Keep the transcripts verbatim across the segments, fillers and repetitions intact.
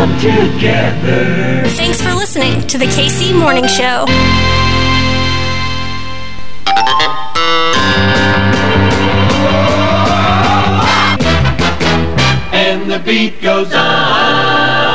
come together. Thanks for listening to the K C Morning Show. And the beat goes on.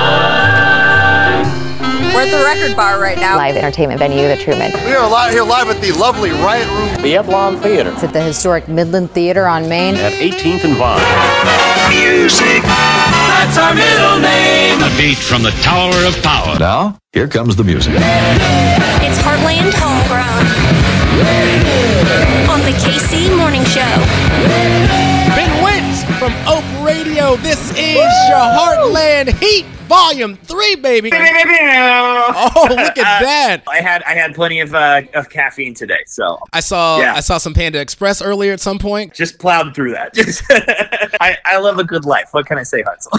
We're at the Record Bar right now. Live entertainment venue, the Truman. We are live here live at the lovely Riot Room. The Eplon Theater. It's at the historic Midland Theater on Main. At eighteenth and Vine. Music. That's our middle name. A beat from the Tower of Power. Now, here comes the music. It's Heartland Homegrown on the K C Morning Show. Ben Wentz from Oak Radio. This is your Heartland Heat Volume Three, baby. Oh, look at that! I had I had plenty of uh, of caffeine today, so I saw yeah. I saw some Panda Express earlier at some point. Just plowed through that. Just I, I live a good life. What can I say, Hudson?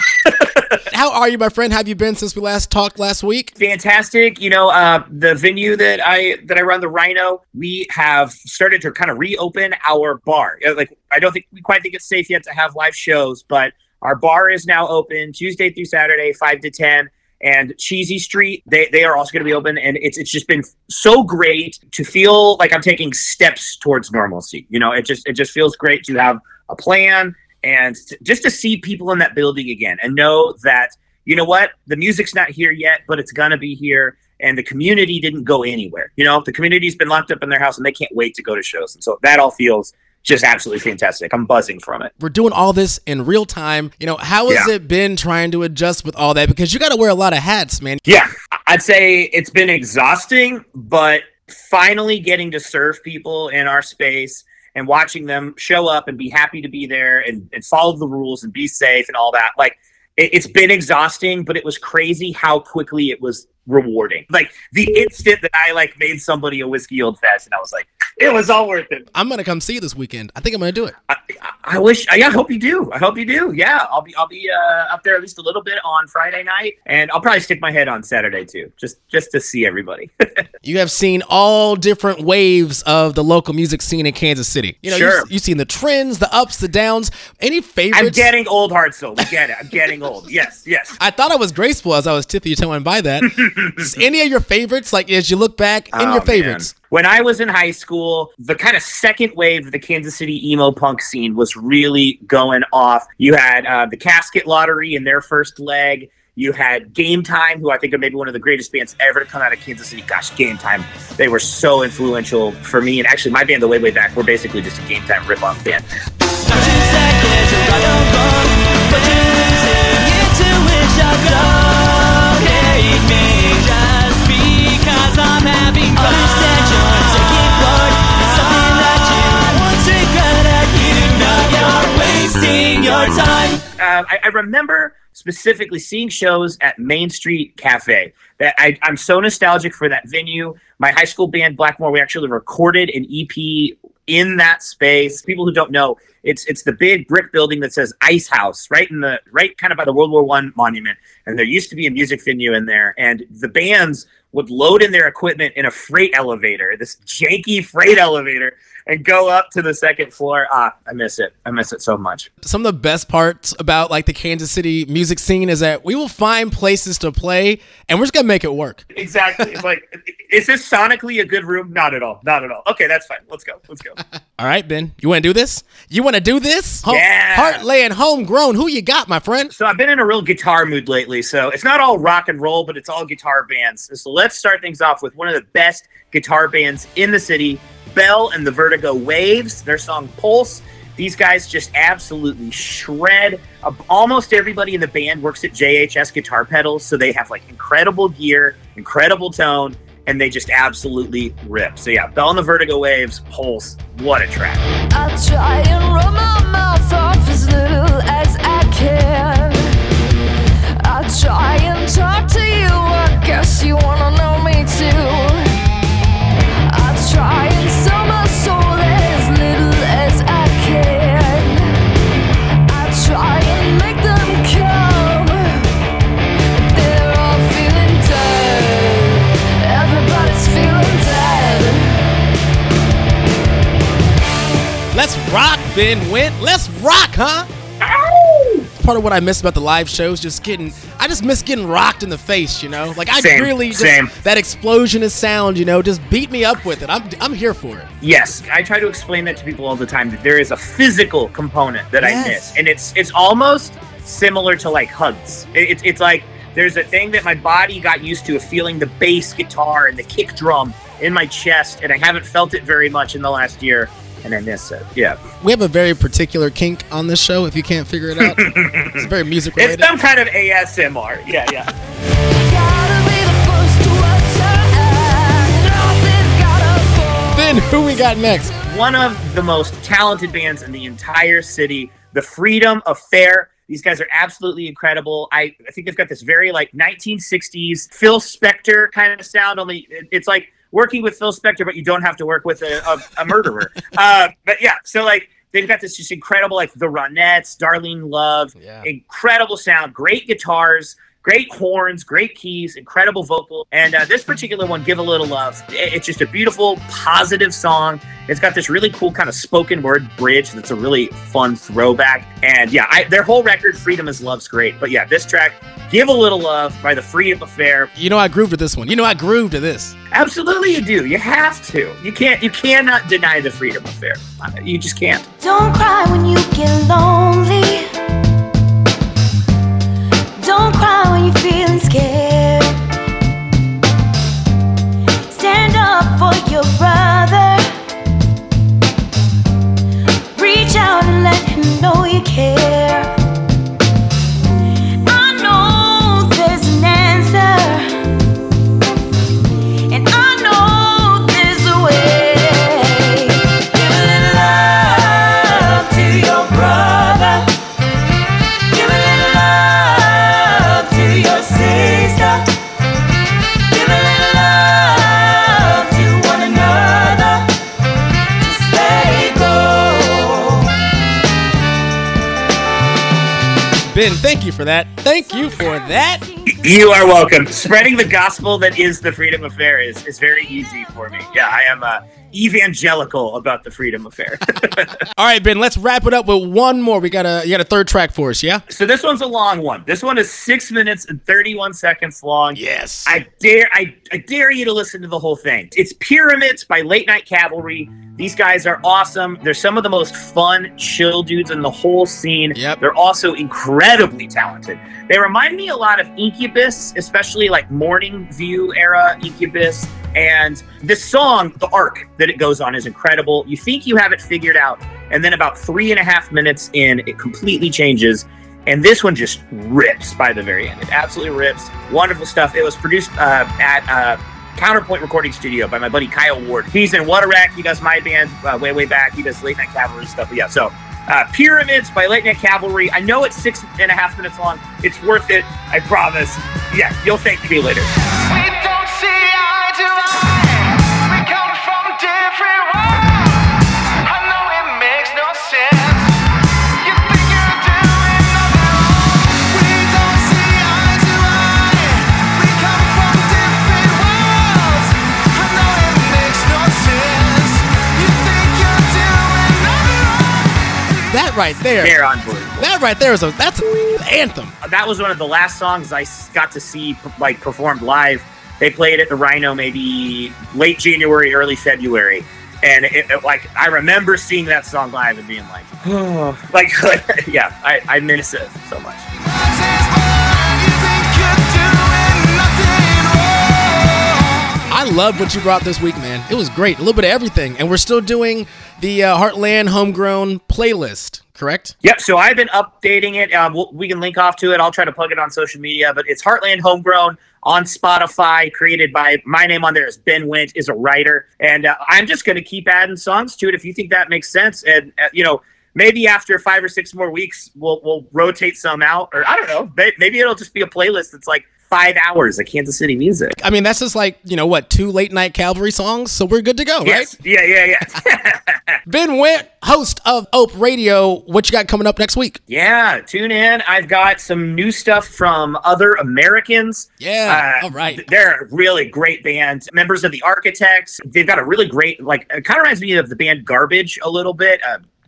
How are you, my friend? How have you been since we last talked last week? Fantastic. You know, uh, the venue that I that I run, the Rhino, we have started to kind of reopen our bar. Like, I don't think we quite think it's safe yet to have live shows, but our bar is now open Tuesday through Saturday, five to ten. And Cheesy Street, they, they are also going to be open. And it's it's just been so great to feel like I'm taking steps towards normalcy. You know, it just it just feels great to have a plan and to, just to see people in that building again and know that, you know what, the music's not here yet, but it's going to be here. And the community didn't go anywhere. You know, the community's been locked up in their house and they can't wait to go to shows. And so that all feels just absolutely fantastic. I'm buzzing from it. We're doing all this in real time. You know, how has yeah. it been trying to adjust with all that? Because you got to wear a lot of hats, man. Yeah, I'd say it's been exhausting, but finally getting to serve people in our space and watching them show up and be happy to be there and, and follow the rules and be safe and all that. Like, it, it's been exhausting, but it was crazy how quickly it was rewarding. Like, the instant that I like made somebody a whiskey old fashioned, I was like, it was all worth it. I'm gonna come see you this weekend. I think I'm gonna do it. I, I wish. I, I hope you do. I hope you do. Yeah, I'll be. I'll be uh, up there at least a little bit on Friday night, and I'll probably stick my head on Saturday too, just just to see everybody. You have seen all different waves of the local music scene in Kansas City. You know, sure. you've, you've seen the trends, the ups, the downs. Any favorites? I'm getting old, Hartzell. We get it. I'm getting old. Yes, yes. I thought I was graceful as I was tipping you telling by that. Any of your favorites, like as you look back, in oh, your favorites? Man. When I was in high school, the kind of second wave of the Kansas City emo punk scene was really going off. You had uh, the Casket Lottery in their first leg. You had Game Time, who I think are maybe one of the greatest bands ever to come out of Kansas City. Gosh, Game Time. They were so influential for me. And actually, my band, The Way Way Back, we're basically just a Game Time rip-off band. I'm having fun. Understand you're taking part in something that you won't regret. You know you're wasting your time. Uh, I, I remember specifically seeing shows at Main Street Cafe. That I, I'm so nostalgic for that venue. My high school band Blackmore, we actually recorded an E P in that space. People who don't know, it's it's the big brick building that says Ice House, right in the right kind of by the World War One monument. And there used to be a music venue in there, and the bands would load in their equipment in a freight elevator, this janky freight elevator, and go up to the second floor. Ah, I miss it. I miss it so much. Some of the best parts about like the Kansas City music scene is that we will find places to play and we're just going to make it work. Exactly. It's like, is this sonically a good room? Not at all. Not at all. Okay, that's fine. Let's go. Let's go. All right, Ben. You want to do this? You want to do this? Home, yeah. Heartland Homegrown. Who you got, my friend? So I've been in a real guitar mood lately. So it's not all rock and roll, but it's all guitar bands. So let's start things off with one of the best guitar bands in the city, Bell and the Vertigo Waves. Their song Pulse. These guys just absolutely shred. Uh, almost everybody in the band works at J H S Guitar Pedals, so they have like incredible gear, incredible tone, and they just absolutely rip. So yeah, Bell and the Vertigo Waves, Pulse. What a track. I try and run my mouth off as little as I can. I try and talk to you, I guess you wanna know me too. I try and sell my soul as little as I can. I try and make them come, but they're all feeling dead. Everybody's feeling dead. Let's rock, Ben Went. Let's rock, huh? Ow! part of what I miss about the live shows. Just getting, I just miss getting rocked in the face, you know? Like, I Same, really just, same. that explosion of sound, you know, just beat me up with it. I'm, I'm here for it. Yes, I try to explain that to people all the time, that there is a physical component that Yes. I miss. And it's it's almost similar to like hugs. It, it's it's like there's a thing that my body got used to of feeling the bass guitar and the kick drum in my chest, and I haven't felt it very much in the last year, and I miss it. Yeah. We have a very particular kink on this show, if you can't figure it out. It's very music related. It's some kind of A S M R. Yeah, yeah. Gotta be the first to attack. Nothing's gotta fall. Ben, who we got next? One of the most talented bands in the entire city, The Freedom Affair. These guys are absolutely incredible. I, I think they've got this very like nineteen sixties Phil Spector kind of sound, only it, it's like working with Phil Spector, but you don't have to work with a, a, a murderer. uh, but yeah, so like they've got this just incredible, like the Ronettes, Darlene Love, Yeah. incredible sound, great guitars, great horns, great keys, incredible vocal. And uh, this particular one, Give a Little Love, it- it's just a beautiful, positive song. It's got this really cool kind of spoken word bridge that's a really fun throwback. And yeah, I, their whole record, Freedom is Love's great. But yeah, this track, Give a Little Love by The Freedom Affair. You know I groove to this one. You know I groove to this. Absolutely you do. You have to. You can't, you cannot deny The Freedom Affair. Uh, You just can't. Don't cry when you get lonely. Don't cry when you're feeling scared. Stand up for your brother. Reach out and let him know you care. I know there's an answer, and I know there's a way. Give a little love to your brother. Give a little love to your sister. Give a little love to one another. Just let it go. Ben, thank you for that. Thank you for that. You are welcome. Spreading the gospel that is The Freedom Affair is, is very easy for me. Yeah, I am uh, evangelical about The Freedom Affair. All right, Ben, let's wrap it up with one more. We got a you got a third track for us, yeah? So this one's a long one. This one is six minutes and thirty-one seconds long. Yes. I dare I, I dare you to listen to the whole thing. It's Pyramids by Late Night Cavalry. These guys are awesome. They're some of the most fun, chill dudes in the whole scene. Yep. They're also incredibly talented. They remind me a lot of Incubus, especially like Morning View era Incubus. And this song, the arc that it goes on, is incredible. You think you have it figured out, and then about three and a half minutes in, it completely changes. And this one just rips by the very end. It absolutely rips. Wonderful stuff. It was produced uh, at uh, Counterpoint Recording Studio by my buddy Kyle Ward. He's in What a Wreck. He does my band uh, way, way back. He does Late Night Cavalry stuff. But yeah, so uh, Pyramids by Late Night Cavalry. I know it's six and a half minutes long. It's worth it. I promise. Yeah, you'll thank me later. We don't see eye to eye. We come from different worlds. I know it makes no sense. You think you're doing nothing wrong. We don't see eye to eye. We come from different worlds. I know it makes no sense. You think you're doing nothing wrong. That right there. They're on board. That right there is a that's an anthem. That was one of the last songs I s- got to see like performed live. They played at the Rhino maybe late January, early February, and it, it, like I remember seeing that song live and being like, oh, like yeah, I, I miss it so much. I love what you brought this week, man. It was great. A little bit of everything. And we're still doing the uh, Heartland Homegrown playlist, correct? Yep. So I've been updating it. Um, we'll, we can link off to it. I'll try to plug it on social media, but it's Heartland Homegrown on Spotify, created by, my name on there is Ben Wint, is a writer. And uh, I'm just going to keep adding songs to it if you think that makes sense. And, uh, you know, maybe after five or six more weeks, we'll we'll rotate some out. Or I don't know. May- Maybe it'll just be a playlist that's like five hours of Kansas City music. I mean, that's just like, you know, what, two Late Night Cavalry songs? So we're good to go, Yes. right? Yeah, yeah, yeah. Ben Wint, host of Ope Radio. What you got coming up next week? Yeah, tune in. I've got some new stuff from Other Americans. Yeah, Uh, all right. They're a really great band. Members of the Architects. They've got a really great, like, it kind of reminds me of the band Garbage a little bit. Uh,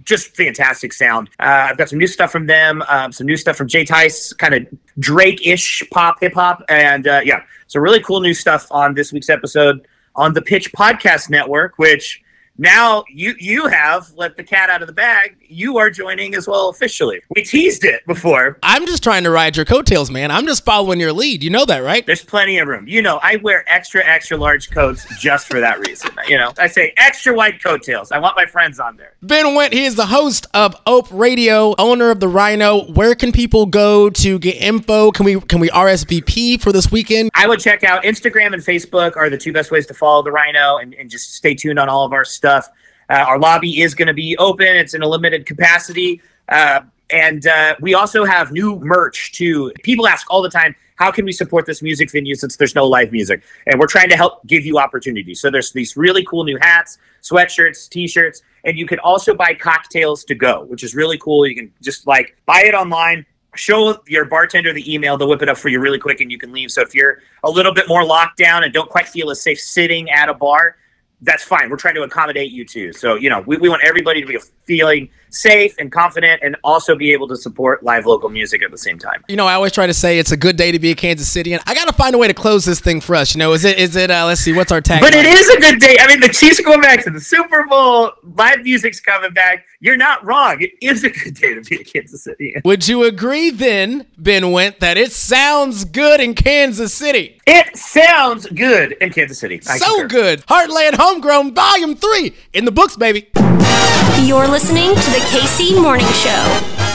just fantastic sound. Uh, I've got some new stuff from them, um, some new stuff from Jay Tice, kind of Drake-ish pop, hip-hop. And uh, yeah, so really cool new stuff on this week's episode on the Pitch Podcast Network, which now you you have let the cat out of the bag. You are joining as well officially. We teased it before. I'm just trying to ride your coattails, man. I'm just following your lead. You know that, right? There's plenty of room. You know, I wear extra, extra large coats just for that reason. You know, I say extra wide coattails. I want my friends on there. Ben Went, he is the host of Ope Radio, owner of the Rhino. Where can people go to get info? Can we can we R S V P for this weekend? I would check out Instagram and Facebook are the two best ways to follow the Rhino, and, and just stay tuned on all of our stuff. Uh, our lobby is going to be open. It's in a limited capacity. Uh, and uh, we also have new merch, too. People ask all the time, how can we support this music venue since there's no live music? And we're trying to help give you opportunities. So there's these really cool new hats, sweatshirts, T-shirts, and you can also buy cocktails to go, which is really cool. You can just, like, buy it online, show your bartender the email, they'll whip it up for you really quick, and you can leave. So if you're a little bit more locked down and don't quite feel as safe sitting at a bar, that's fine. We're trying to accommodate you too. So, you know, we, we want everybody to be feeling safe and confident and also be able to support live local music at the same time. You know, I always try to say it's a good day to be a Kansas City, and I got to find a way to close this thing for us. You know, is it, is it, uh, let's see, what's our tag? But it is a good day. I mean, the Chiefs are going back to the Super Bowl. Live music's coming back. You're not wrong. It is a good day to be a Kansas City. Would you agree then, Ben Went, that it sounds good in Kansas City? It sounds good in Kansas City. I so concur. good. Heartland Homegrown Volume three in the books, baby. You're listening to the K C Morning Show.